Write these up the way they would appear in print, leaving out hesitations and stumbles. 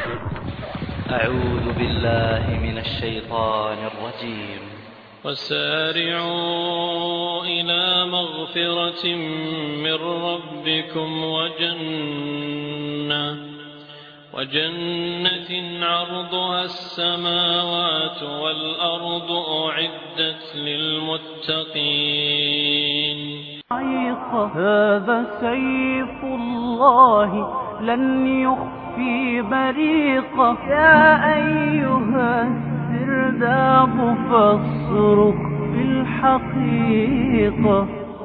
أعوذ بالله من الشيطان الرجيم. وسارعوا إلى مغفرة من ربكم وجنة عرضها السماوات والأرض أعدت للمتقين. هذا سيف الله لن يخفي بريقه، يا أيها السرداب فاصرخ بالحقيقة.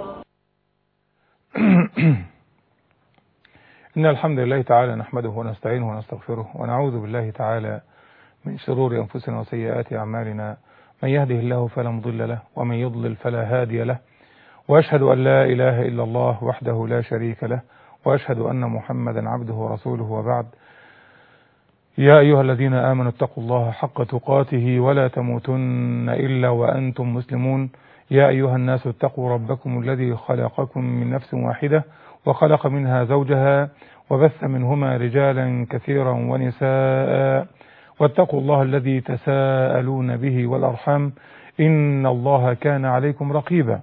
إن الحمد لله تعالى نحمده ونستعينه ونستغفره ونعوذ بالله تعالى من شرور أنفسنا وسيئات أعمالنا، من يهده الله فلا مضل له ومن يضلل فلا هادي له، وأشهد أن لا إله إلا الله وحده لا شريك له، وأشهد أن محمدا عبده ورسوله، وبعد. يا أيها الذين آمنوا اتقوا الله حق تقاته ولا تموتن إلا وأنتم مسلمون. يا أيها الناس اتقوا ربكم الذي خلقكم من نفس واحدة وخلق منها زوجها وبث منهما رجالا كثيرا ونساء، واتقوا الله الذي تساءلون به والأرحام إن الله كان عليكم رقيبا.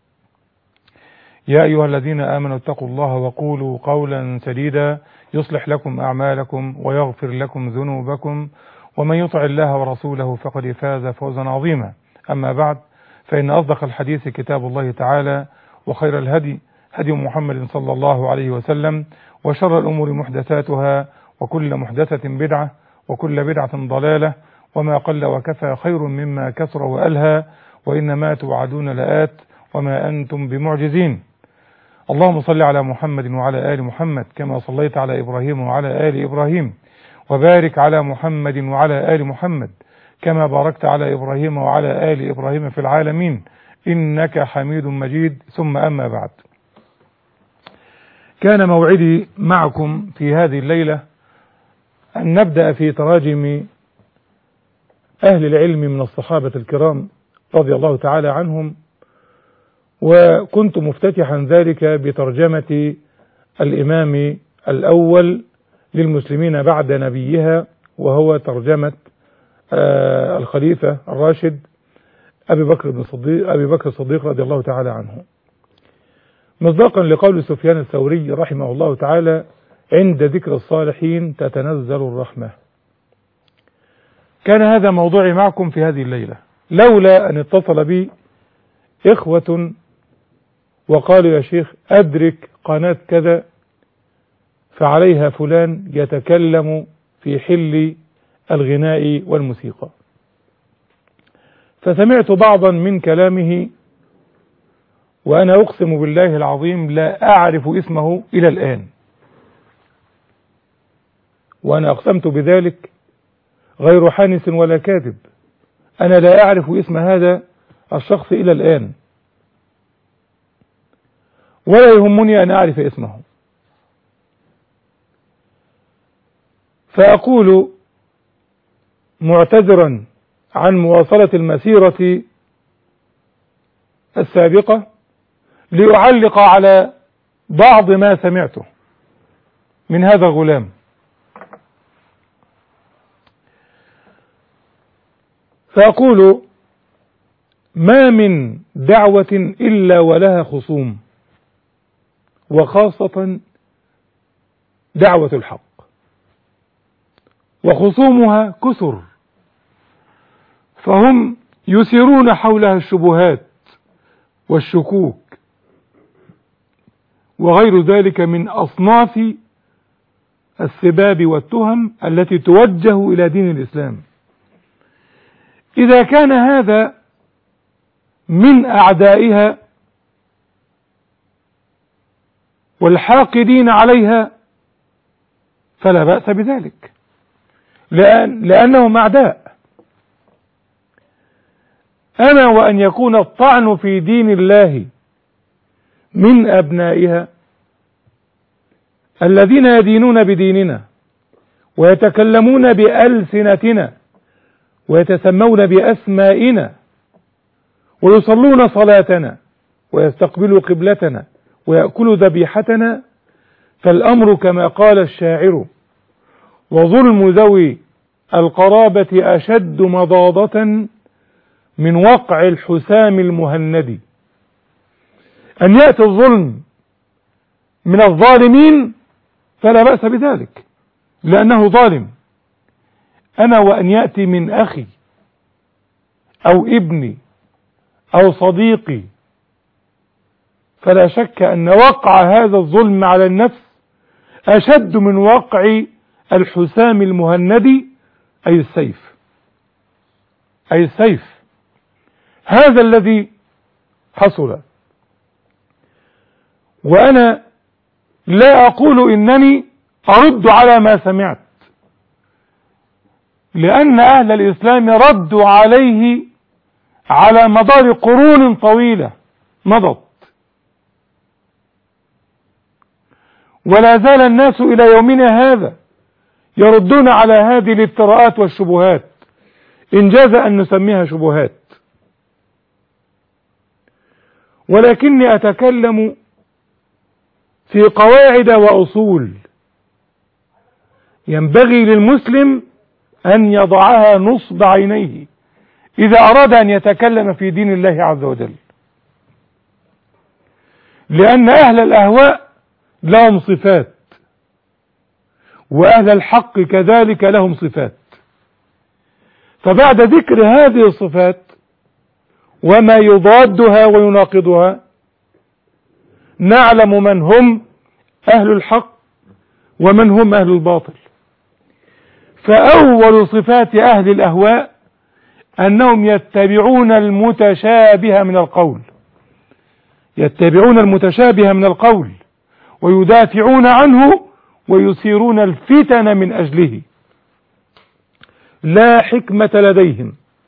يا أيها الذين آمنوا اتقوا الله وقولوا قولا سديدا يصلح لكم أعمالكم ويغفر لكم ذنوبكم، ومن يطع الله ورسوله فقد فاز فوزا عظيما. أما بعد، فإن أصدق الحديث كتاب الله تعالى، وخير الهدي هدي محمد صلى الله عليه وسلم، وشر الأمور محدثاتها، وكل محدثة بدعة، وكل بدعة ضلالة، وما قل وكفى خير مما كثر وألهى، وإنما توعدون لآت وما أنتم بمعجزين. اللهم صل على محمد وعلى آل محمد كما صليت على إبراهيم وعلى آل إبراهيم، وبارك على محمد وعلى آل محمد كما باركت على إبراهيم وعلى آل إبراهيم في العالمين إنك حميد مجيد. ثم أما بعد، كان موعدي معكم في هذه الليلة أن نبدأ في تراجم أهل العلم من الصحابة الكرام رضي الله تعالى عنهم، وكنت مفتتحا ذلك بترجمة الإمام الأول للمسلمين بعد نبيها، وهو ترجمة الخليفة الراشد أبي بكر الصديق رضي الله تعالى عنه، مصداقا لقول سفيان الثوري رحمه الله تعالى: عند ذكر الصالحين تتنزل الرحمة. كان هذا موضوعي معكم في هذه الليلة، لولا أن اتصل بي إخوة وقالوا: يا شيخ أدرك قناة كذا فعليها فلان يتكلم في حل الغناء والموسيقى، فسمعت بعضا من كلامه وأنا أقسم بالله العظيم لا أعرف اسمه إلى الآن، وأنا أقسمت بذلك غير حانس ولا كاذب. أنا لا أعرف اسم هذا الشخص إلى الآن، ولا يهمني أن أعرف اسمه. فأقول معتذرا عن مواصلة المسيرة السابقة لأعلق على بعض ما سمعته من هذا الغلام. فأقول: ما من دعوة إلا ولها خصوم، وخاصة دعوة الحق، وخصومها كثر، فهم يثيرون حولها الشبهات والشكوك وغير ذلك من أصناف السباب والتهم التي توجه إلى دين الإسلام. إذا كان هذا من أعدائها والحاقدين عليها فلا بأس بذلك، لأنهم أعداء. أما وأن يكون الطعن في دين الله من أبنائها الذين يدينون بديننا ويتكلمون بألسنتنا ويتسمون بأسمائنا ويصلون صلاتنا ويستقبلوا قبلتنا ويأكلوا ذبيحتنا، فالأمر كما قال الشاعر: وظلم ذوي القرابة أشد مضاضة من وقع الحسام المهند. أن يأتي الظلم من الظالمين فلا بأس بذلك لأنه ظالم، أما وأن يأتي من أخي أو ابني أو صديقي فلا شك أن وقع هذا الظلم على النفس أشد من وقع الحسام المهند، أي السيف، أي السيف. هذا الذي حصل. وأنا لا أقول إنني أرد على ما سمعت، لأن أهل الإسلام ردوا عليه على مدار قرون طويلة مضت، ولا زال الناس إلى يومنا هذا يردون على هذه الافتراءات والشبهات، إن جاز أن نسميها شبهات. ولكني أتكلم في قواعد وأصول ينبغي للمسلم أن يضعها نصب عينيه إذا أراد أن يتكلم في دين الله عز وجل، لأن أهل الأهواء لهم صفات وأهل الحق كذلك لهم صفات. فبعد ذكر هذه الصفات وما يضادها ويناقضها نعلم من هم أهل الحق ومن هم أهل الباطل. فأول صفات أهل الأهواء أنهم يتبعون المتشابه من القول، يتبعون المتشابه من القول ويدافعون عنه ويثيرون الفتن من أجله، لا حكمة لديهم.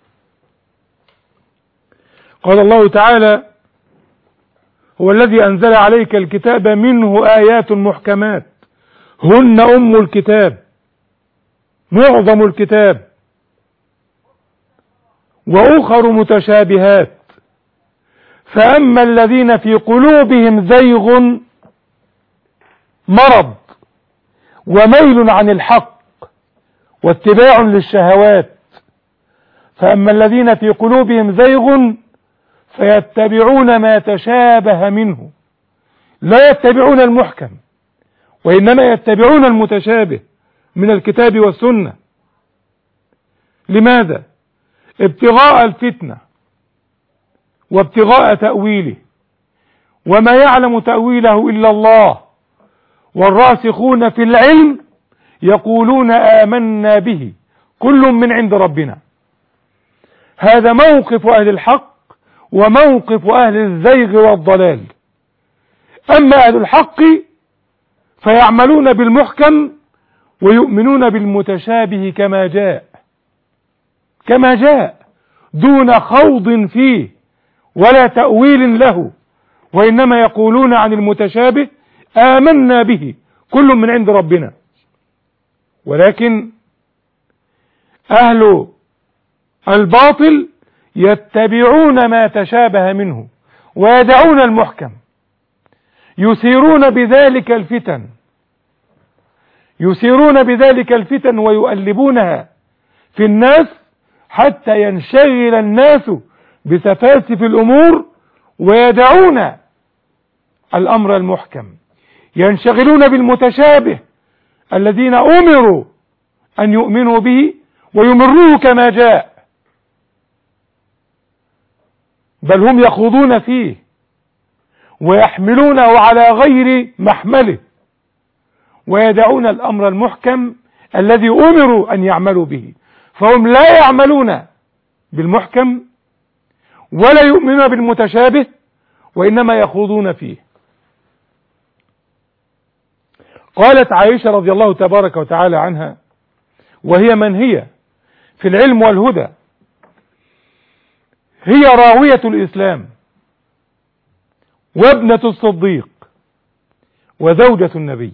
قال الله تعالى: هو الذي أنزل عليك الكتاب منه آيات محكمات هن أم الكتاب، معظم الكتاب، وأخر متشابهات، فأما الذين في قلوبهم زيغ مرض وميل عن الحق واتباع للشهوات، فأما الذين في قلوبهم زيغ فيتبعون ما تشابه منه، لا يتبعون المحكم وإنما يتبعون المتشابه من الكتاب والسنة. لماذا؟ ابتغاء الفتنة وابتغاء تأويله، وما يعلم تأويله إلا الله، والراسخون في العلم يقولون آمنا به كل من عند ربنا. هذا موقف أهل الحق وموقف أهل الزيغ والضلال. أما أهل الحق فيعملون بالمحكم ويؤمنون بالمتشابه كما جاء دون خوض فيه ولا تأويل له، وإنما يقولون عن المتشابه آمنا به كل من عند ربنا. ولكن أهل الباطل يتبعون ما تشابه منه ويدعون المحكم، يثيرون بذلك الفتن ويؤلبونها في الناس حتى ينشغل الناس بسفاسف الأمور ويدعون الأمر المحكم، ينشغلون بالمتشابه الذين أمروا أن يؤمنوا به ويمروه كما جاء، بل هم يخوضون فيه ويحملونه على غير محمله ويدعون الأمر المحكم الذي أمروا أن يعملوا به. فهم لا يعملون بالمحكم ولا يؤمنون بالمتشابه وإنما يخوضون فيه. قالت عائشة رضي الله تبارك وتعالى عنها، وهي من هي في العلم والهدى، هي راوية الإسلام وابنة الصديق وزوجة النبي،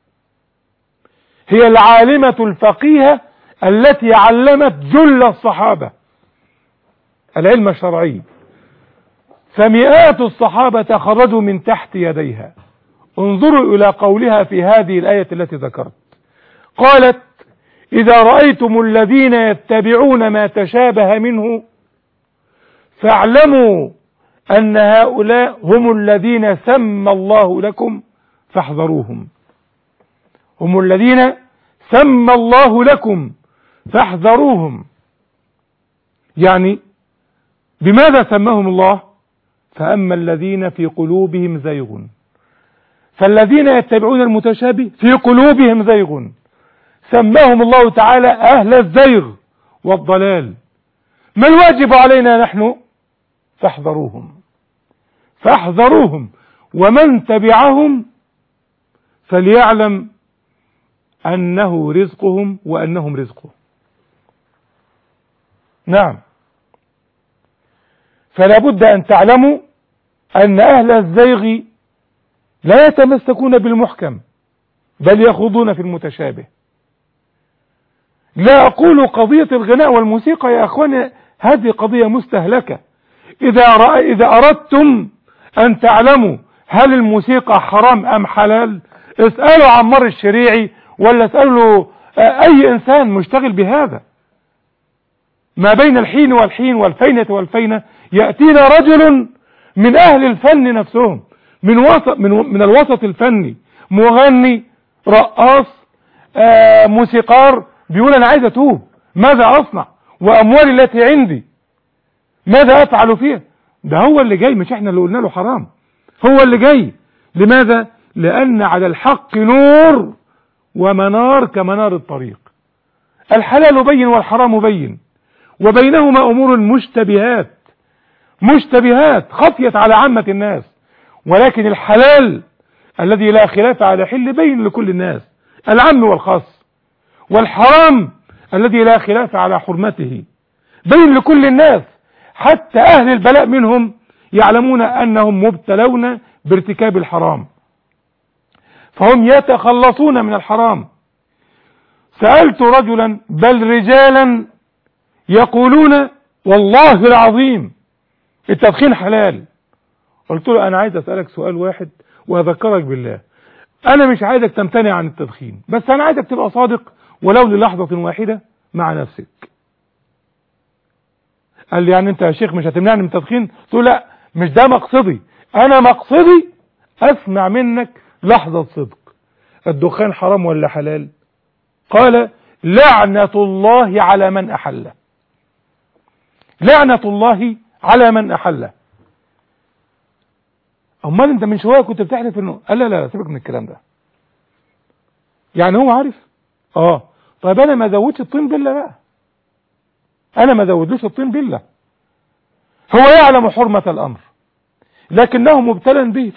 هي العالمة الفقيهة التي علمت جل الصحابة العلم الشرعي، فمئات الصحابة خرجوا من تحت يديها. انظروا إلى قولها في هذه الآية التي ذكرت، قالت: إذا رأيتم الذين يتبعون ما تشابه منه فاعلموا أن هؤلاء هم الذين سمى الله لكم فاحذروهم. هم الذين سمى الله لكم فاحذروهم. يعني بماذا سماهم الله؟ فأما الذين في قلوبهم زيغ، فالذين يتبعون المتشابه في قلوبهم زيغ سماهم الله تعالى أهل الزيغ والضلال. ما الواجب علينا نحن؟ فاحذروهم، فاحذروهم، ومن تبعهم فليعلم أنه رزقهم وأنهم رزقه. نعم، فلا بد أن تعلموا أن أهل الزيغ لا يتمسكون بالمحكم بل يخوضون في المتشابه. لا أقول قضية الغناء والموسيقى يا أخواني، هذه قضية مستهلكة. إذا أردتم أن تعلموا هل الموسيقى حرام أم حلال اسألوا عمار الشريعي ولا اسألوا أي إنسان مشتغل بهذا. ما بين الحين والحين والفينة والفينة يأتينا رجل من أهل الفن نفسهم، من الوسط الفني، مغني، رقاص، موسيقار، بيقول أنا عايز أتوب، ماذا أصنع؟ وأموالي التي عندي ماذا أفعل فيها؟ ده هو اللي جاي، مش احنا اللي قلنا له حرام، هو اللي جاي. لماذا؟ لأن على الحق نور ومنار كمنار الطريق. الحلال بين والحرام بين، وبينهما أمور مشتبهات خفيت على عامة الناس، ولكن الحلال الذي لا خلاف على حل بين لكل الناس، العام والخاص، والحرام الذي لا خلاف على حرمته بين لكل الناس، حتى أهل البلاء منهم يعلمون أنهم مبتلون بارتكاب الحرام، فهم يتخلصون من الحرام. سألت رجلا بل رجالا يقولون والله العظيم التدخين حلال. قلت له أنا عايز أسألك سؤال واحد وأذكرك بالله، أنا مش عايزك تمتنع عن التدخين، بس أنا عايزك تبقى صادق ولو للحظة واحدة مع نفسك. قال لي يعني أنت يا شيخ مش هتمنعني من التدخين؟ قلت له لا، مش ده مقصدي، أنا مقصدي أسمع منك لحظة صدق. الدخان حرام ولا حلال؟ قال لعنة الله على من أحله، لعنة الله على من أحله. أمال أنت من شوية كنت بتحلف إنه؟ قال لا سيبك من الكلام ده. يعني هو عارف؟ طيب أنا ما زودش الطين بالله بقى، أنا ما زودلوش الطين بالله. هو يعلم حرمة الأمر لكنه مبتلى به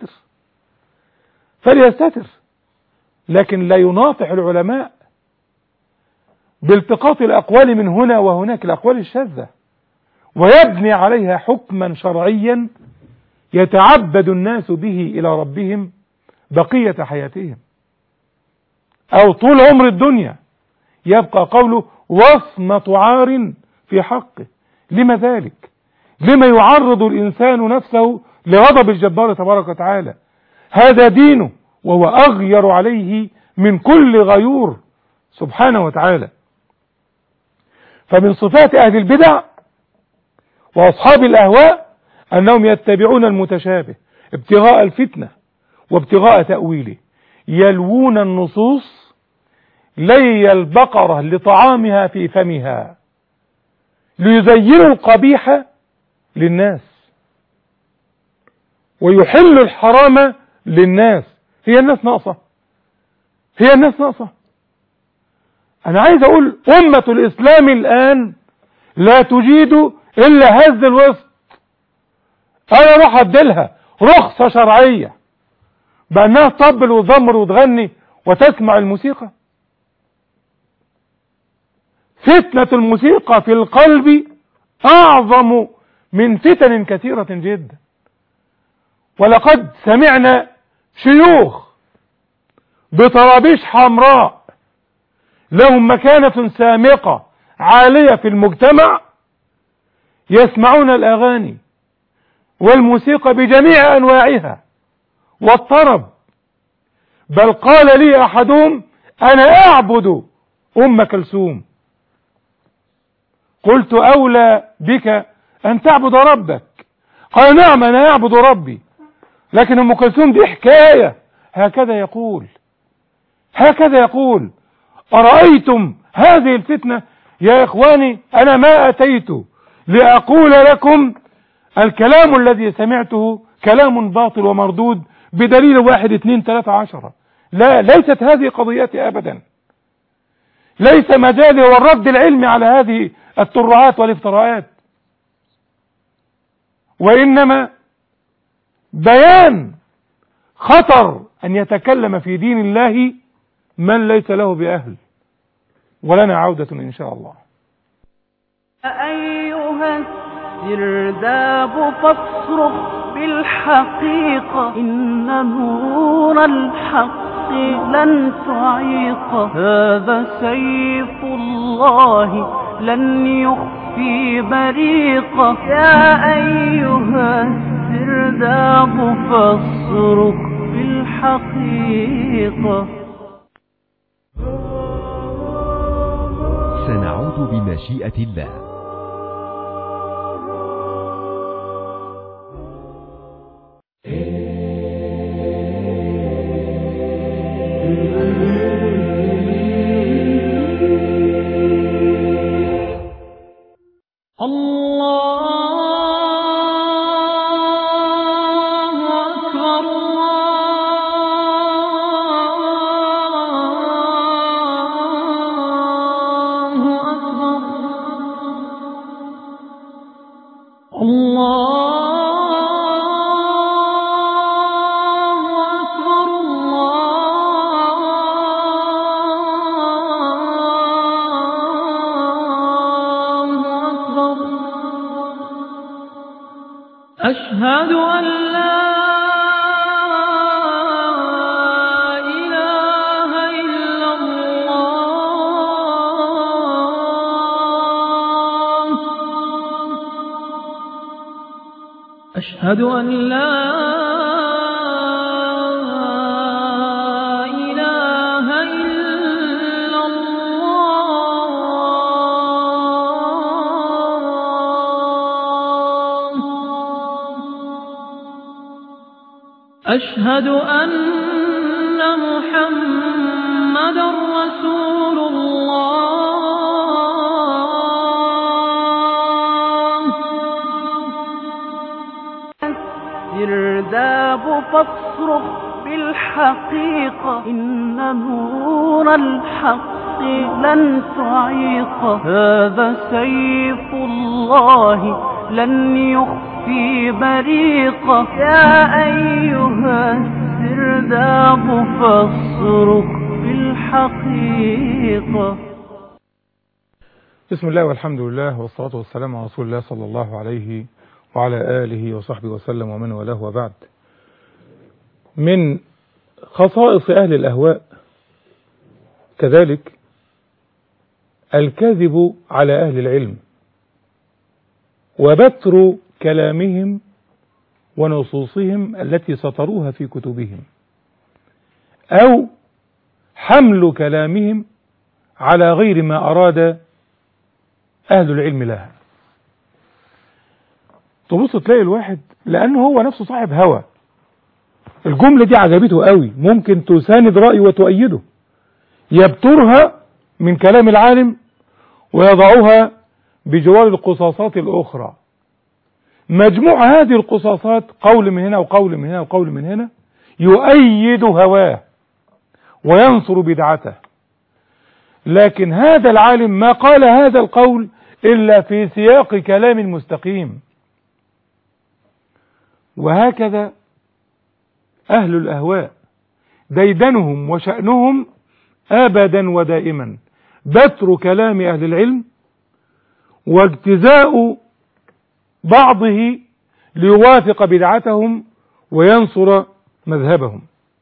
فليستتر، لكن لا يناطح العلماء بالتقاط الأقوال من هنا وهناك، الأقوال الشاذة، ويبني عليها حكما شرعيا يتعبد الناس به إلى ربهم بقية حياتهم أو طول عمر الدنيا. يبقى قوله وصمة عار في حقه. لما ذلك؟ لما يعرض الإنسان نفسه لغضب الجبار تبارك وتعالى؟ هذا دينه وهو أغير عليه من كل غيور سبحانه وتعالى. فمن صفات أهل البدع وأصحاب الأهواء أنهم يتبعون المتشابه ابتغاء الفتنة وابتغاء تأويله، يلوون النصوص لي البقرة لطعامها في فمها، ليزينوا القبيح للناس ويحل الحرام للناس. هي الناس ناقصة. أنا عايز أقول أمة الإسلام الآن لا تجيد إلا هز الوسط. أنا أروح أديلها رخصة شرعية بأنها تطبل وتزمر وتغني وتسمع الموسيقى. فتنة الموسيقى في القلب أعظم من فتن كثيرة جدا. ولقد سمعنا شيوخ بطرابيش حمراء لهم مكانة سامقة عالية في المجتمع يسمعون الأغاني والموسيقى بجميع أنواعها والطرب. بل قال لي أحدهم أنا أعبد أم كلثوم. قلت أولى بك أن تعبد ربك. قال نعم أنا أعبد ربي، لكن أم كلثوم دي حكاية. هكذا يقول أرأيتم هذه الفتنة؟ يا إخواني أنا ما أتيت لأقول لكم الكلام الذي سمعته كلام باطل ومردود بدليل 1 2 3 10. لا، ليست هذه قضيتي أبدا. ليس مجالي هو الرد العلمي على هذه الترهات والافتراءات، وإنما بيان خطر أن يتكلم في دين الله من ليس له بأهل. ولنا عودة إن شاء الله. أيها السرداب فاصرخ بالحقيقة، إن نور الحق لن تعيق. هذا سيف الله لن يخفي بريقة. يا أيها السرداب فاصرخ بالحقيقة. سنعود بمشيئة الله. أشهد أن لا إله إلا الله. أشهد أن لا إله إلا الله. أشهد أن محمدًا رسول الله. السرداب فاصرخ بالحقيقة، إن نور الحق لن تعيق. هذا سيف الله لن يخفي بريقة. يا أيها السرداب فاصرخ بالحقيقة. بسم الله والحمد لله والصلاة والسلام على رسول الله صلى الله عليه وعلى آله وصحبه وسلم ومن والاه، وبعد. من خصائص أهل الأهواء كذلك الكذب على أهل العلم، وبتر كلامهم ونصوصهم التي سطروها في كتبهم، أو حمل كلامهم على غير ما أراد أهل العلم لها. تبص تلاقي الواحد لأنه هو نفسه صاحب هوى، الجملة دي عجبته قوي، ممكن تساند رأيه وتؤيده، يبترها من كلام العالم ويضعها بجوار القصاصات الأخرى. مجموع هذه القصاصات قول من هنا وقول من هنا وقول من هنا يؤيد هواه وينصر بدعته، لكن هذا العالم ما قال هذا القول إلا في سياق كلام مستقيم. وهكذا أهل الأهواء ديدنهم وشأنهم أبدا ودائما بتر كلام أهل العلم واجتزاء بعضه ليوافق بدعتهم وينصر مذهبهم.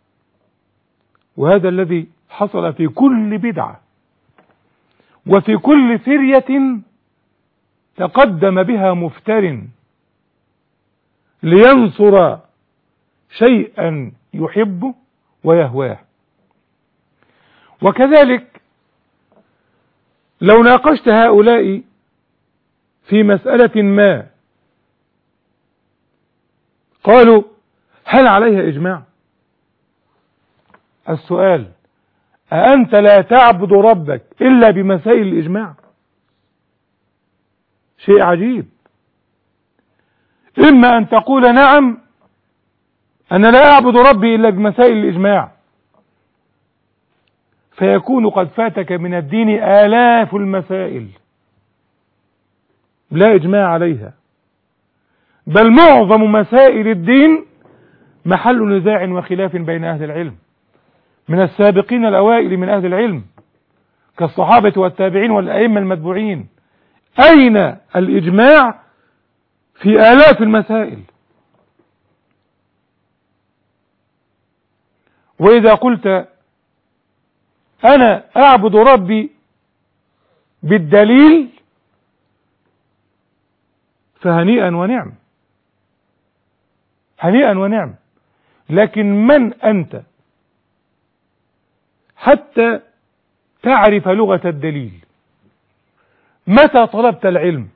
وهذا الذي حصل في كل بدعة وفي كل فرية تقدم بها مفتر لينصر شيئا يحبه ويهواه. وكذلك لو ناقشت هؤلاء في مسألة ما قالوا هل عليها إجماع؟ السؤال: أأنت لا تعبد ربك إلا بمسائل الإجماع؟ شيء عجيب. إما أن تقول نعم أنا لا أعبد ربي إلا بمسائل الإجماع، فيكون قد فاتك من الدين آلاف المسائل لا إجماع عليها، بل معظم مسائل الدين محل نزاع وخلاف بين أهل العلم من السابقين الأوائل من أهل العلم كالصحابة والتابعين والأئمة المتبوعين. أين الإجماع في آلاف المسائل؟ وإذا قلت أنا أعبد ربي بالدليل فهنيئا ونعم، هنيئا ونعم. لكن من أنت حتى تعرف لغة الدليل؟ متى طلبت العلم؟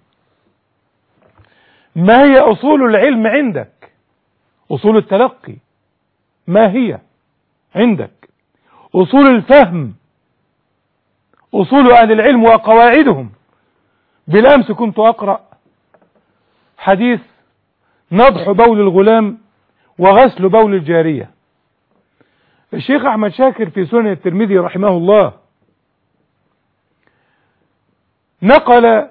ما هي أصول العلم عندك؟ أصول التلقي ما هي عندك؟ أصول الفهم، أصول أهل العلم وقواعدهم. بالأمس كنت أقرأ حديث نضح بول الغلام وغسل بول الجارية. الشيخ أحمد شاكر في سنن الترمذي رحمه الله نقل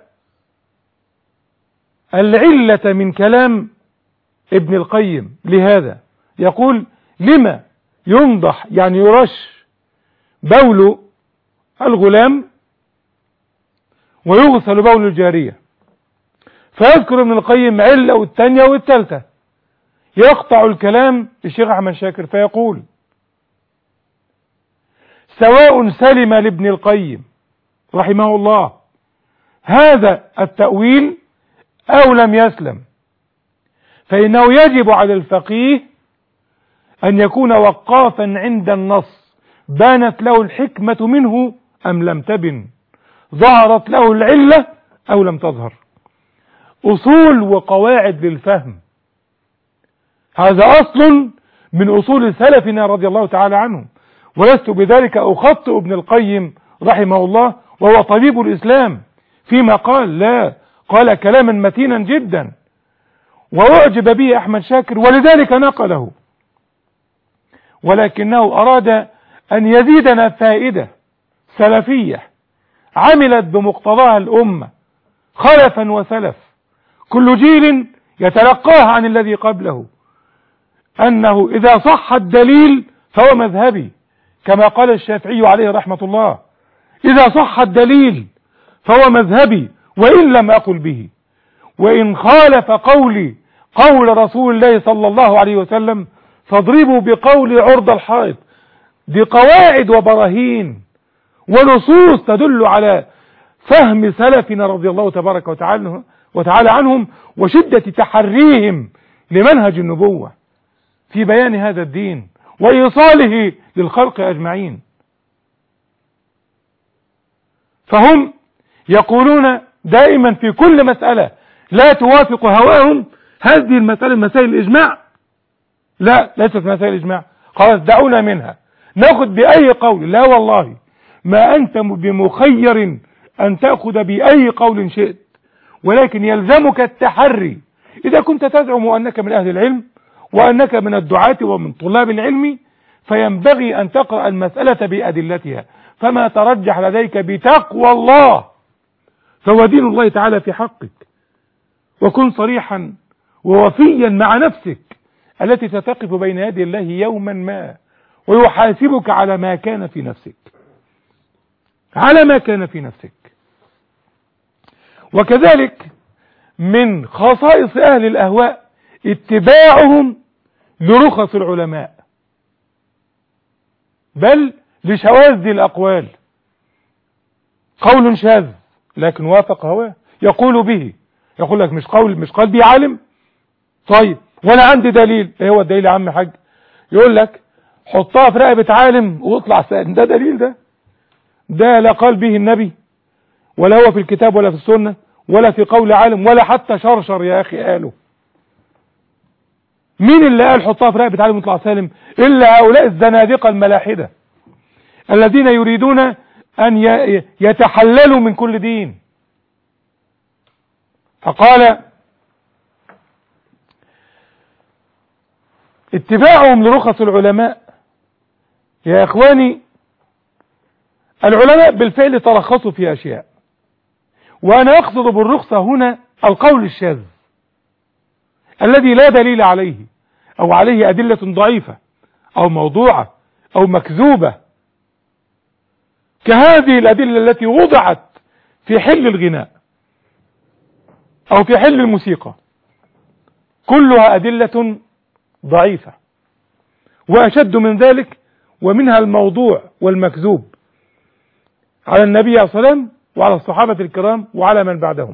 العلة من كلام ابن القيم لهذا، يقول: لما ينضح يعني يرش بول الغلام ويغسل بول الجارية؟ فيذكر ابن القيم علة والثانية والثالثة، يقطع الكلام الشيخ أحمد شاكر فيقول: سواء سلم لابن القيم رحمه الله هذا التأويل أو لم يسلم، فإنه يجب على الفقيه أن يكون وقافا عند النص، بانت له الحكمة منه أم لم تبن، ظهرت له العلة أو لم تظهر. أصول وقواعد للفهم، هذا أصل من أصول سلفنا رضي الله تعالى عنهم، ولست بذلك أخطئ ابن القيم رحمه الله وهو طبيب الإسلام فيما قال، لا، قال كلاما متينا جدا وأعجب به أحمد شاكر ولذلك نقله، ولكنه أراد أن يزيدنا فائدة سلفية عملت بمقتضاها الأمة خلفا وسلف، كل جيل يتلقاها عن الذي قبله، أنه إذا صح الدليل فهو مذهبي، كما قال الشافعي عليه رحمة الله: إذا صح الدليل فهو مذهبي وإن لم أقل به، وإن خالف قولي قول رسول الله صلى الله عليه وسلم فاضربوا بقولي عرض الحائط. دي قواعد وبراهين ونصوص تدل على فهم سلفنا رضي الله تبارك وتعالى عنهم وشدة تحريهم لمنهج النبوة في بيان هذا الدين وإيصاله للخلق أجمعين. فهم يقولون دائما في كل مسألة لا توافق هواهم هذه المسألة مسائل الإجماع، لا، ليست مسائل الإجماع، خلاص دعونا منها، نأخذ بأي قول. لا والله، ما أنت بمخير أن تأخذ بأي قول شئت، ولكن يلزمك التحري. إذا كنت تزعم أنك من أهل العلم وأنك من الدعاة ومن طلاب العلم فينبغي أن تقرأ المسألة بأدلتها، فما ترجح لديك بتقوى الله فهو دين الله تعالى في حقك، وكن صريحا ووفيا مع نفسك التي ستقف بين يدي الله يوما ما ويحاسبك على ما كان في نفسك، على ما كان في نفسك. وكذلك من خصائص أهل الأهواء اتباعهم لرخص العلماء بل لشواذ الأقوال. قول شاذ لكن وافق هواه يقول به، يقول لك مش قال بي عالم، طيب وانا عندي دليل. ايه هو الدليل يا عم حاج؟ يقول لك حطها في رقبة عالم واطلع سائل، ده دليل؟ ده لا قال به النبي ولا هو في الكتاب ولا في السنة ولا في قول عالم ولا حتى شرشر يا أخي قاله. مين اللي قال حطها في رقبة علي مطلع سالم إلا هؤلاء الزنادقة الملاحدة الذين يريدون أن يتحللوا من كل دين. فقال اتباعهم لرخص العلماء. يا إخواني، العلماء بالفعل ترخصوا في أشياء، وأنا أقصد بالرخصة هنا القول الشاذ الذي لا دليل عليه أو عليه أدلة ضعيفة أو موضوعة أو مكذوبة، كهذه الأدلة التي وضعت في حل الغناء أو في حل الموسيقى، كلها أدلة ضعيفة. وأشد من ذلك ومنها الموضوع والمكذوب على النبي عليه الصلاة والسلام وعلى الصحابة الكرام وعلى من بعدهم.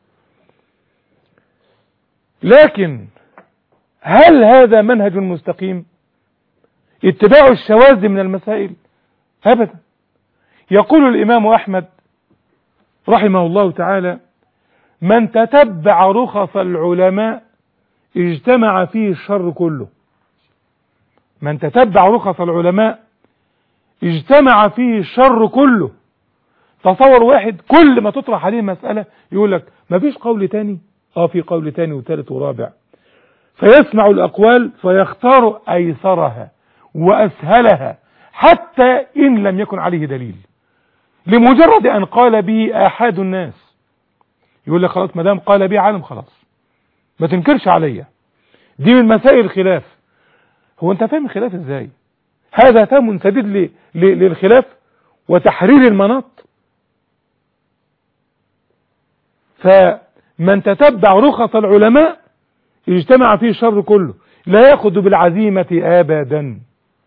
لكن هل هذا منهج مستقيم؟ اتباع الشواذ من المسائل؟ أبدا. يقول الإمام أحمد رحمه الله تعالى: من تتبع رخص العلماء اجتمع فيه الشر كله. من تتبع رخص العلماء اجتمع فيه الشر كله. تصور واحد كل ما تطرح عليه مسألة يقول لك ما فيش قول تاني؟ في قول تاني وثالث ورابع. فيسمع الأقوال فيختار أيسرها وأسهلها حتى إن لم يكن عليه دليل، لمجرد أن قال به آحاد الناس. يقول لك خلاص ما دام قال به عالم خلاص ما تنكرش عليا. دي من مسائل الخلاف. هو أنت فاهم الخلاف إزاي؟ هذا فهم سديد للخلاف وتحرير المناط. فمن تتبع رخص العلماء اجتمع فيه الشر كله، لا يأخذ بالعزيمة أبدا.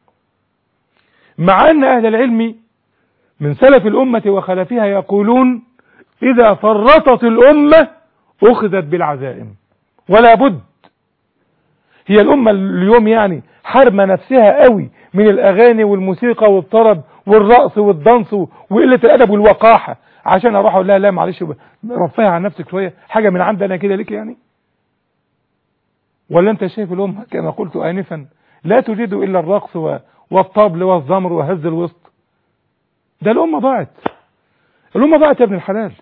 مع أن أهل العلم من سلف الأمة وخلفها يقولون إذا فرطت الأمة أخذت بالعزائم، ولا بد. هي الأمة اليوم يعني حرمة نفسها قوي من الأغاني والموسيقى والطرب والرقص والدنس وقلة الأدب والوقاحة، عشان أروح أقول لها لا معلش رفعها عن نفسك شوية، حاجة من عندنا كده ليك يعني. ولا أنت شايف الأمة كما قلت آنفا لا تجد إلا الرقص والطبل والزمر وهز الوسط؟ ده الأمة ضاعت. الأمة ضاعت يا ابن الحلال.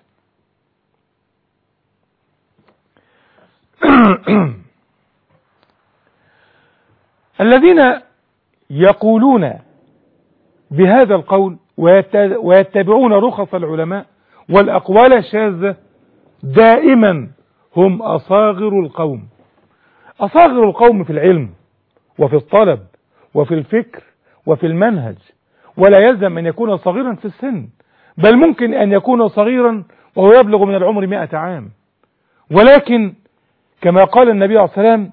الذين يقولون بهذا القول ويتبعون رخص العلماء والأقوال الشاذة دائما هم أصاغر القوم. أصاغر القوم في العلم وفي الطلب وفي الفكر وفي المنهج، ولا يلزم أن يكون صغيرا في السن، بل ممكن أن يكون صغيرا وهو يبلغ من العمر 100 عام. ولكن كما قال النبي عليه الصلاة والسلام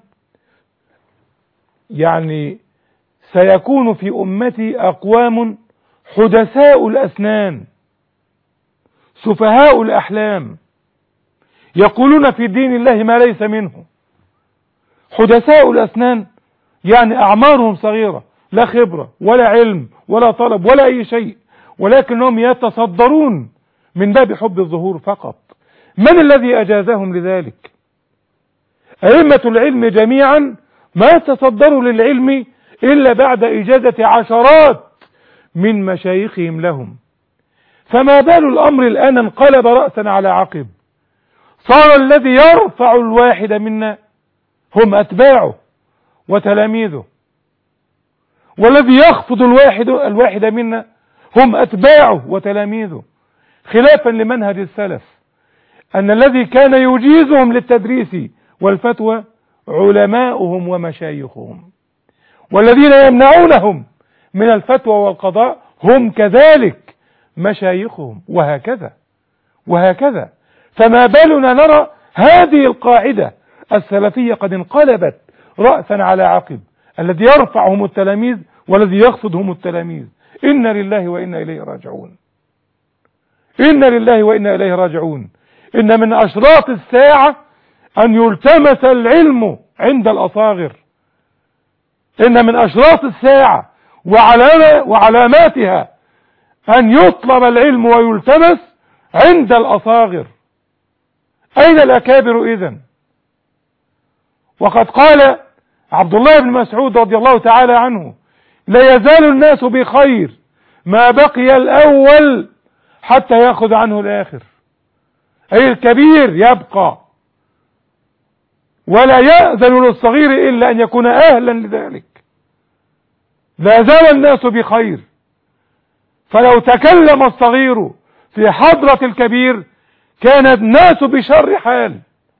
يعني سيكون في أمتي أقوام حدثاء الأسنان سفهاء الأحلام يقولون في دين الله ما ليس منه. حدثاء الأسنان يعني أعمارهم صغيرة، لا خبرة ولا علم ولا طلب ولا أي شيء، ولكنهم يتصدرون من باب حب الظهور فقط. من الذي أجازهم لذلك؟ أئمة العلم جميعا ما يتصدروا للعلم إلا بعد إجازة عشرات من مشايخهم لهم. فما بال الأمر الآن انقلب رأسا على عقب، صار الذي يرفع الواحد منا هم أتباعه وتلاميذه، والذي يخفض الواحد منا هم أتباعه وتلاميذه، خلافا لمنهج السلف أن الذي كان يجيزهم للتدريس والفتوى علماؤهم ومشايخهم، والذين يمنعونهم من الفتوى والقضاء هم كذلك مشايخهم، وهكذا وهكذا. فما بالنا نرى هذه القاعدة السلفية قد انقلبت رأسا على عقب، الذي يرفعهم التلاميذ والذي يخفضهم التلاميذ. إنا لله وإنا إليه راجعون. إنا لله وإنا إليه راجعون. إن من أشراط الساعة أن يلتمس العلم عند الأصاغر. إن من أشراط الساعة وعلاماتها أن يطلب العلم ويلتمس عند الأصاغر. أين الأكابر إذن؟ وقد قال عبد الله بن مسعود رضي الله تعالى عنه: لا يزال الناس بخير ما بقي الأول حتى يأخذ عنه الآخر. أي الكبير يبقى، ولا يأذن للصغير إلا أن يكون أهلا لذلك. لا زال الناس بخير، فلو تكلم الصغير في حضرة الكبير كان الناس بشر حال.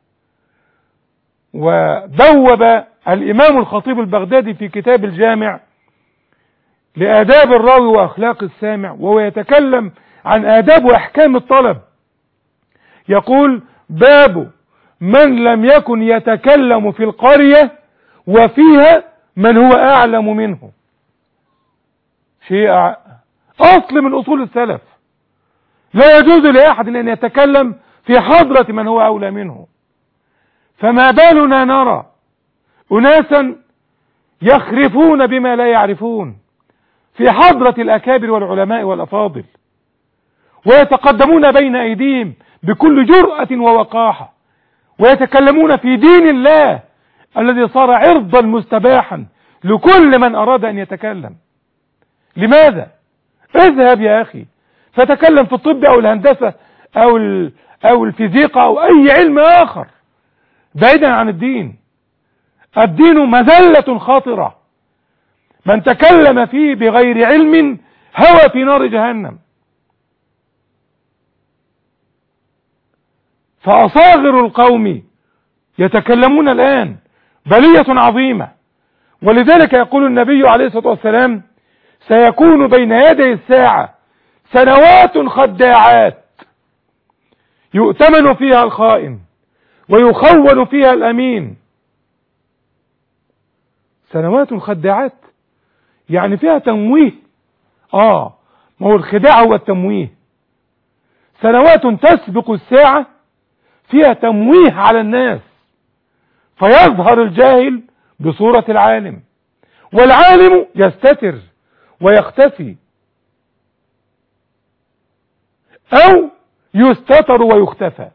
ودوب الإمام الخطيب البغدادي في كتاب الجامع لآداب الراوي وأخلاق السامع، وهو يتكلم عن آداب وأحكام الطلب، يقول: باب من لم يكن يتكلم في القرية وفيها من هو أعلم منه. شيء أصل من أصول السلف، لا يجوز لأحد أن يتكلم في حضرة من هو أولى منه. فما بالنا نرى أناسا يخرفون بما لا يعرفون في حضرة الأكابر والعلماء والأفاضل، ويتقدمون بين أيديهم بكل جرأة ووقاحة، ويتكلمون في دين الله الذي صار عرضا مستباحا لكل من أراد أن يتكلم. لماذا؟ اذهب يا أخي فتكلم في الطب أو الهندسة أو الفيزيقا أو أي علم آخر بعيدا عن الدين. الدين مذلة خطرة، من تكلم فيه بغير علم هوى في نار جهنم. فأصاغر القوم يتكلمون الآن بلية عظيمة، ولذلك يقول النبي عليه الصلاة والسلام: سيكون بين يدي الساعة سنوات خداعات يؤتمن فيها الخائن ويخون فيها الأمين. سنوات خداعات يعني فيها تمويه. ما هو الخداع هو التمويه. سنوات تسبق الساعة فيها تمويه على الناس، فيظهر الجاهل بصورة العالم، والعالم يستتر ويختفي، أو يستتر ويختفى.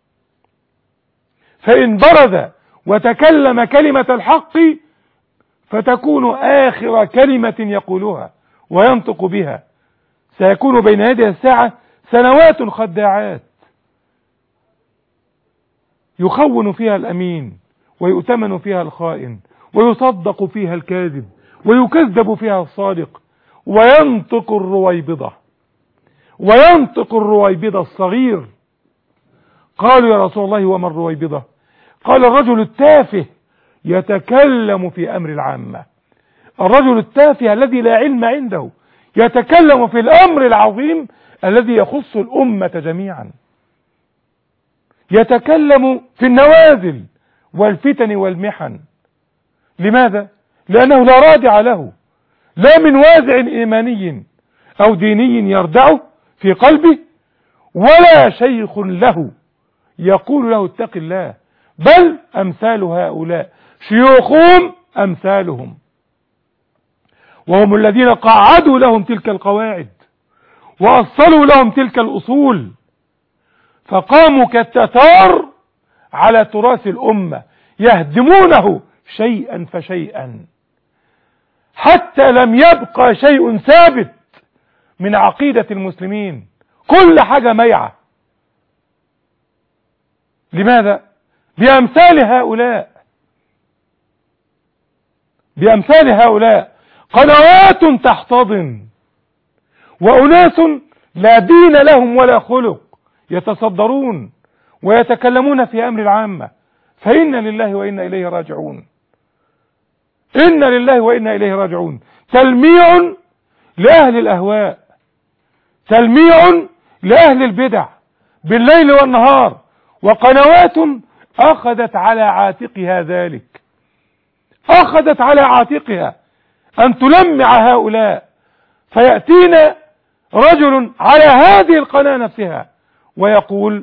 فإن برز وتكلم كلمة الحق فتكون آخر كلمة يقولها وينطق بها. سيكون بين يدي الساعة سنوات خداعات يخون فيها الأمين ويؤتمن فيها الخائن ويصدق فيها الكاذب ويكذب فيها الصادق، وينطق الرويبضة الصغير. قالوا: يا رسول الله وما الرويبضة؟ قال: الرجل التافه يتكلم في أمر العامة. الرجل التافه الذي لا علم عنده يتكلم في الأمر العظيم الذي يخص الأمة جميعا، يتكلم في النوازل والفتن والمحن. لماذا؟ لأنه لا رادع له، لا من وازع إيماني أو ديني يردعه في قلبه، ولا شيخ له يقول له اتق الله، بل أمثال هؤلاء شيوخهم أمثالهم، وهم الذين قعدوا لهم تلك القواعد وأصلوا لهم تلك الأصول، فقاموا كالتتار على تراث الأمة يهدمونه شيئا فشيئا، حتى لم يبقى شيء ثابت من عقيدة المسلمين، كل حاجة ميعة. لماذا؟ بأمثال هؤلاء قنوات تحتضن، وأناس لا دين لهم ولا خلق يتصدرون ويتكلمون في أمر العامة. فإنا لله وإنا إليه راجعون. إنا لله وإنا إليه راجعون. تلميع لأهل الأهواء، تلميع لأهل البدع بالليل والنهار، وقنوات أخذت على عاتقها ذلك، أخذت على عاتقها أن تلمع هؤلاء. فيأتينا رجل على هذه القناة نفسها ويقول: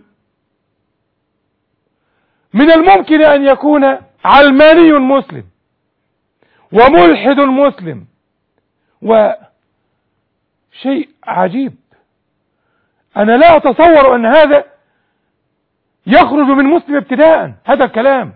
من الممكن أن يكون علماني مسلم وملحد مسلم. وشيء عجيب أنا لا أتصور أن هذا يخرج من مسلم ابتداء، هذا الكلام،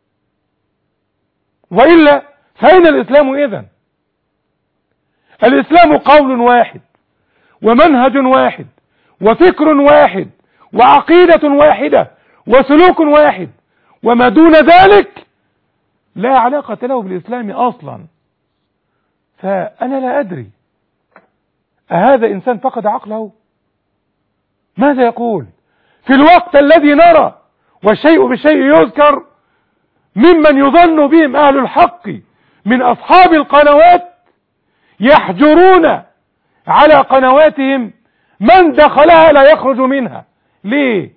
وإلا فأين الإسلام إذن؟ الإسلام قول واحد ومنهج واحد وفكر واحد وعقيدة واحدة وسلوك واحد، وما دون ذلك لا علاقة له بالإسلام أصلا. فأنا لا أدري أهذا إنسان فقد عقله؟ ماذا يقول في الوقت الذي نرى والشيء بالشيء يذكر ممن يظن بهم أهل الحق من أصحاب القنوات يحجرون على قنواتهم من دخلها لا يخرج منها؟ ليه؟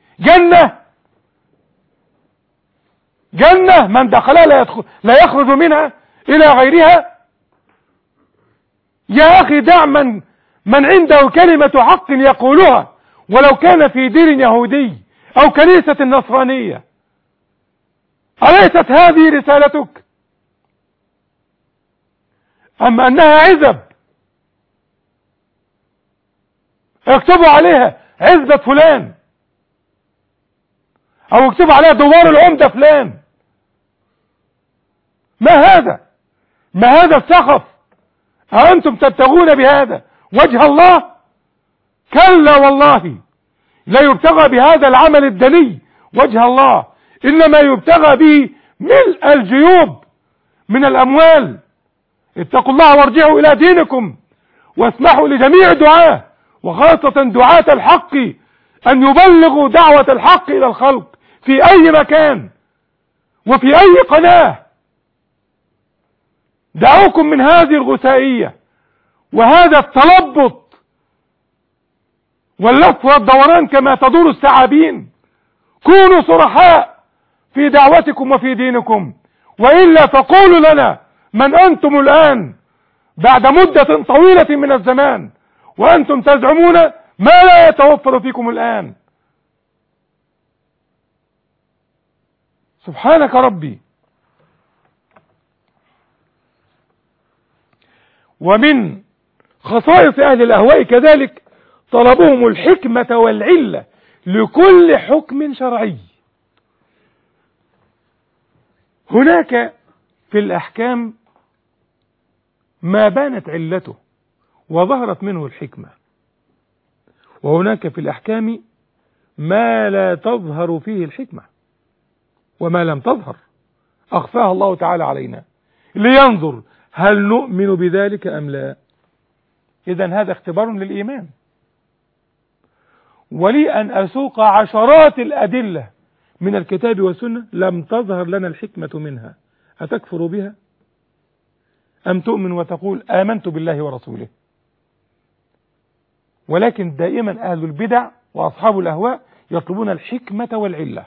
جنة من دخلها لا يخرج منها إلى غيرها. يا أخي دع من عنده كلمة حق يقولها ولو كان في دين يهودي أو كنيسة نصرانية. أليست هذه رسالتك؟ أما أنها عزب اكتبوا عليها عزبة فلان أو اكتبوا عليها دوار العمدة فلان. ما هذا السخف؟ أأنتم تبتغون بهذا وجه الله؟ كلا والله لا يبتغى بهذا العمل الدني وجه الله، إنما يبتغى به ملء الجيوب من الأموال. اتقوا الله وارجعوا إلى دينكم واسمحوا لجميع دعاة وخاصة دعاة الحق أن يبلغوا دعوة الحق إلى الخلق في أي مكان وفي أي قناة. دعوكم من هذه الغثائية وهذا التلبط واللف والدوران كما تدور الثعابين. كونوا صرحاء في دعوتكم وفي دينكم، وإلا فقولوا لنا من أنتم الآن بعد مدة طويلة من الزمان وأنتم تزعمون ما لا يتوفر فيكم الآن. سبحانك ربي. ومن خصائص أهل الأهواء كذلك طلبهم الحكمة والعلة لكل حكم شرعي. هناك في الأحكام ما بانت علته وظهرت منه الحكمة، وهناك في الأحكام ما لا تظهر فيه الحكمة وما لم تظهر أخفاها الله تعالى علينا لينظر هل نؤمن بذلك أم لا. إذن هذا اختبار للإيمان. ولي أن أسوق عشرات الأدلة من الكتاب والسنة لم تظهر لنا الحكمة منها. أتكفر بها أم تؤمن وتقول آمنت بالله ورسوله؟ ولكن دائما أهل البدع وأصحاب الأهواء يطلبون الحكمة والعلة.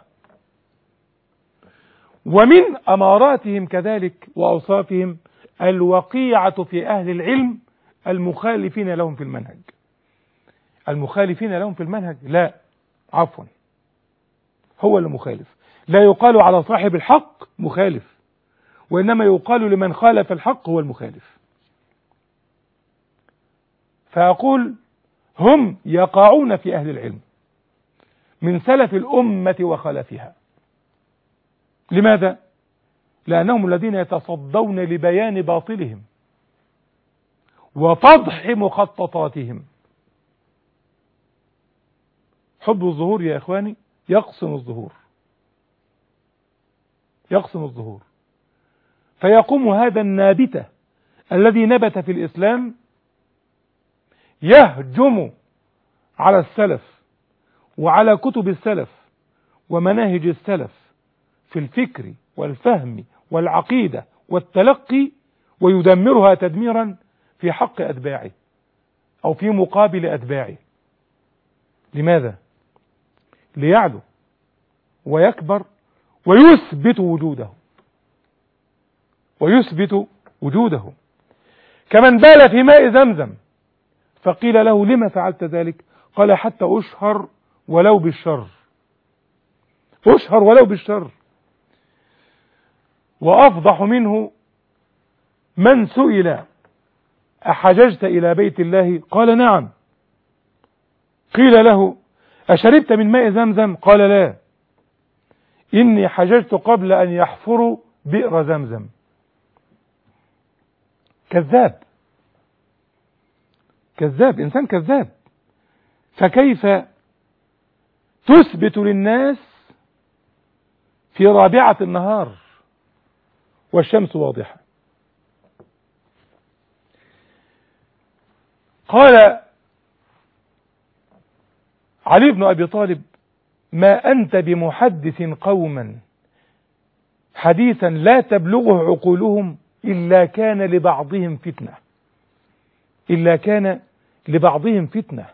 ومن أماراتهم كذلك وأوصافهم الوقيعة في أهل العلم المخالفين لهم في المنهج. المخالفين لهم في المنهج لا، عفوا، هو المخالف. لا يقال على صاحب الحق مخالف، وإنما يقال لمن خالف الحق هو المخالف. فأقول هم يقعون في أهل العلم من سلف الأمة وخلفها. لماذا؟ لأنهم الذين يتصدون لبيان باطلهم وفضح مخططاتهم. حب الظهور يا إخواني يقسم الظهور، يقسم الظهور. فيقوم هذا النابتة الذي نبت في الإسلام يهجم على السلف وعلى كتب السلف ومناهج السلف في الفكر والفهم والعقيدة والتلقي، ويدمرها تدميرا في حق أتباعه أو في مقابل أتباعه. لماذا؟ ليعلو ويكبر ويثبت وجوده، ويثبت وجوده. كمن بال في ماء زمزم فقيل له لما فعلت ذلك؟ قال حتى أشهر ولو بالشر، أشهر ولو بالشر. وأفضح منه من سئل أحججت إلى بيت الله؟ قال نعم. قيل له أشربت من ماء زمزم؟ قال لا، إني حججت قبل أن يحفروا بئر زمزم. كذاب، كذاب، إنسان كذاب. فكيف تثبت للناس في رابعة النهار والشمس واضحة؟ قال علي بن أبي طالب: ما أنت بمحدث قوما حديثا لا تبلغه عقولهم إلا كان لبعضهم فتنة، إلا كان لبعضهم فتنة.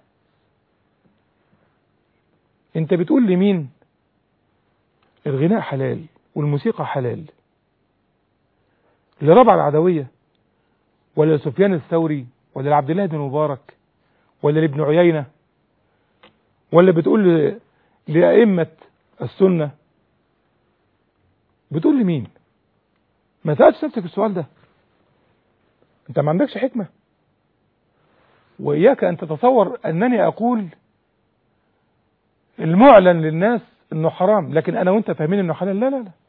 انت بتقول لمين الغناء حلال والموسيقى حلال؟ لربع العدوية ولا لسفيان الثوري ولا لعبد الله بن مبارك ولا لابن عيينة، ولا بتقول لأئمة السنة؟ بتقول لمين؟ ما سألتش نفسك السؤال ده. انت ما عندكش حكمة. وإياك أن تتصور أنني أقول المعلن للناس أنه حرام لكن أنا وأنت فاهمين أنه حلال. لا لا لا،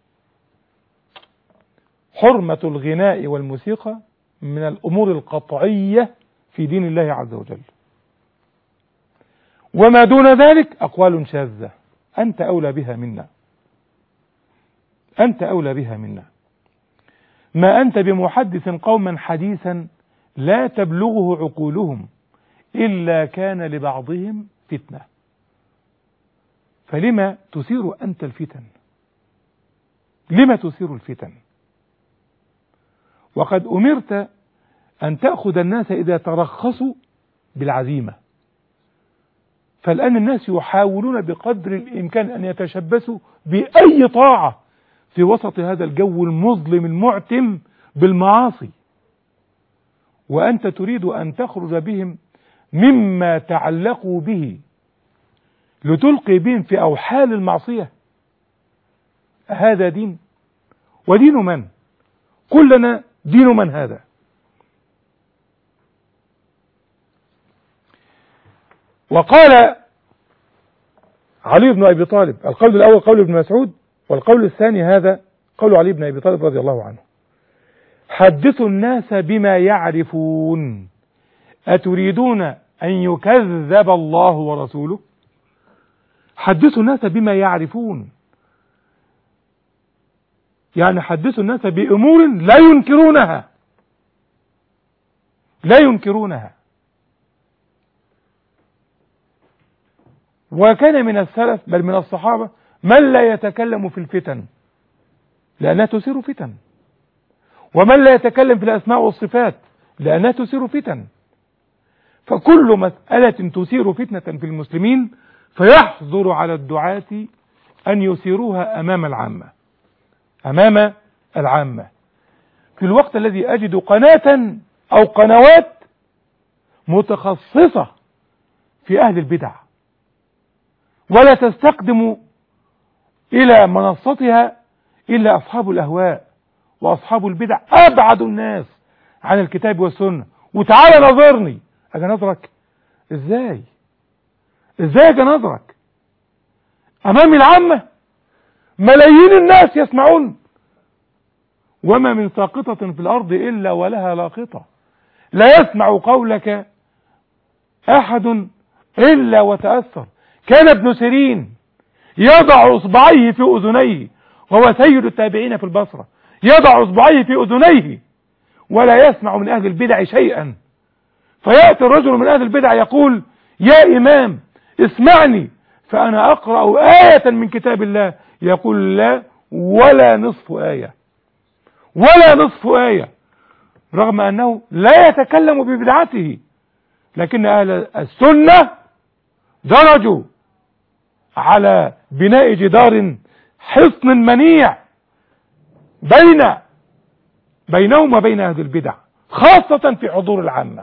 حرمة الغناء والموسيقى من الأمور القطعية في دين الله عز وجل، وما دون ذلك أقوال شاذة أنت أولى بها منا، أنت أولى بها منا. ما أنت بمحدث قوما حديثا لا تبلغه عقولهم إلا كان لبعضهم فتنة. فلما تثير أنت الفتن؟ لما تثير الفتن؟ وقد أمرت أن تأخذ الناس إذا ترخصوا بالعزيمة. فالآن الناس يحاولون بقدر الإمكان أن يتشبثوا بأي طاعة في وسط هذا الجو المظلم المعتم بالمعاصي، وأنت تريد أن تخرج بهم مما تعلقوا به لتلقي بهم في أوحال المعصية. هذا دين؟ ودين من؟ قل لنا دين من هذا؟ وقال علي بن أبي طالب، القول الأول قول ابن مسعود، والقول الثاني هذا قول علي بن أبي طالب رضي الله عنه: حدثوا الناس بما يعرفون أتريدون أن يكذب الله ورسوله؟ حدثوا الناس بما يعرفون، يعني حدثوا الناس بأمور لا ينكرونها، لا ينكرونها. وكان من السلف بل من الصحابة من لا يتكلم في الفتن لأنها تثير فتن، ومن لا يتكلم في الأسماء والصفات لأنها تثير فتن. فكل مسألة تثير فتنة في المسلمين فيحظر على الدعاة أن يثيروها أمام العامة، أمام العامة. في الوقت الذي أجد قناة أو قنوات متخصصة في أهل البدع ولا تستقدم إلى منصتها إلا أصحاب الأهواء وأصحاب البدع، أبعد الناس عن الكتاب والسنة. وتعالى نظرني، أجي نظرك إزاي؟ إزاي أجي نظرك أمام العامة؟ ملايين الناس يسمعون، وما من ساقطة في الأرض إلا ولها لاقطة، لا يسمع قولك أحد إلا وتأثر. كان ابن سيرين يضع إصبعيه في أذنيه، وهو سيد التابعين في البصرة، يضع إصبعيه في أذنيه ولا يسمع من أهل البدع شيئا. فيأتي الرجل من أهل البدع يقول: يا إمام اسمعني فأنا أقرأ آية من كتاب الله. يقول: لا، ولا نصف آية، ولا نصف آية، رغم أنه لا يتكلم ببدعته. لكن أهل السنة درجوا على بناء جدار حصن منيع بينهم وبين أهل البدع، خاصة في حضور العامة.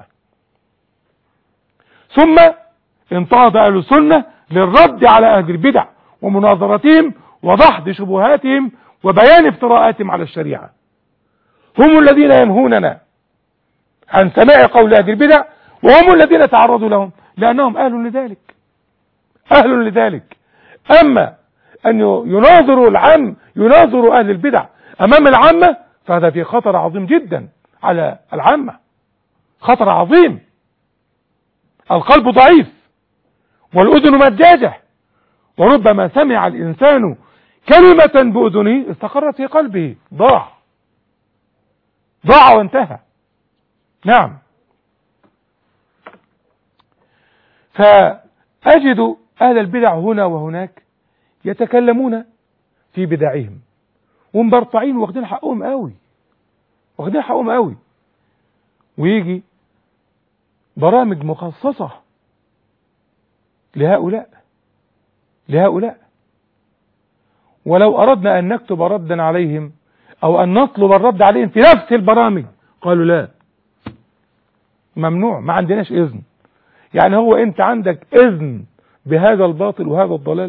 ثم انتهض أهل السنة للرد على أهل البدع ومناظرتهم ودحض شبهاتهم وبيان افتراءاتهم على الشريعة. هم الذين ينهوننا عن سماع قول أهل البدع، وهم الذين تعرضوا لهم لأنهم أهل لذلك، أهل لذلك. أما أن يناظروا أهل البدع أمام العامة، فهذا في خطر عظيم جدا على العامة، خطر عظيم. القلب ضعيف والأذن مجاجة، وربما سمع الإنسان كلمة بأذنه استقرت في قلبه، ضاع وانتهى. نعم. فأجد أهل البدع هنا وهناك يتكلمون في بدعهم ومبرطعين واخدين حقهم قوي، ويجي برامج مخصصة لهؤلاء. ولو أردنا أن نكتب ردا عليهم أو أن نطلب الرد عليهم في نفس البرامج، قالوا لا، ممنوع، ما عندناش إذن. يعني هو أنت عندك إذن بهذا الباطل وهذا الضلال؟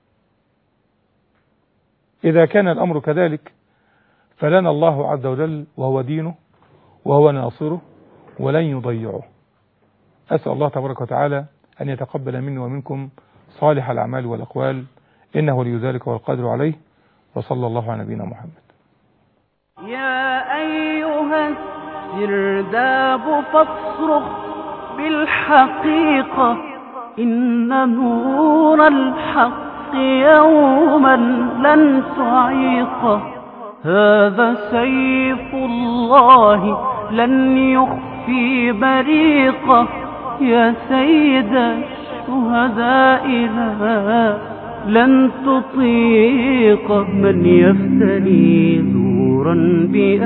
إذا كان الأمر كذلك فلنا الله عز وجل وهو دينه وهو ناصره ولن يضيعه. أسأل الله تبارك وتعالى أن يتقبل مني ومنكم صالح الأعمال والأقوال، إنه ولي ذلك والقادر عليه. وصلى الله على نبينا محمد. يا أيها السرداب فاصرخ بالحقيقة، إن نور الحق يوما لن تعيقه. هذا سيف الله لن يخفي بريقه. يا سيد الشهداء لن تطيق من يفتني زورا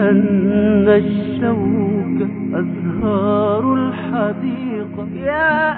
بأن الشوك أزهار الحديقة.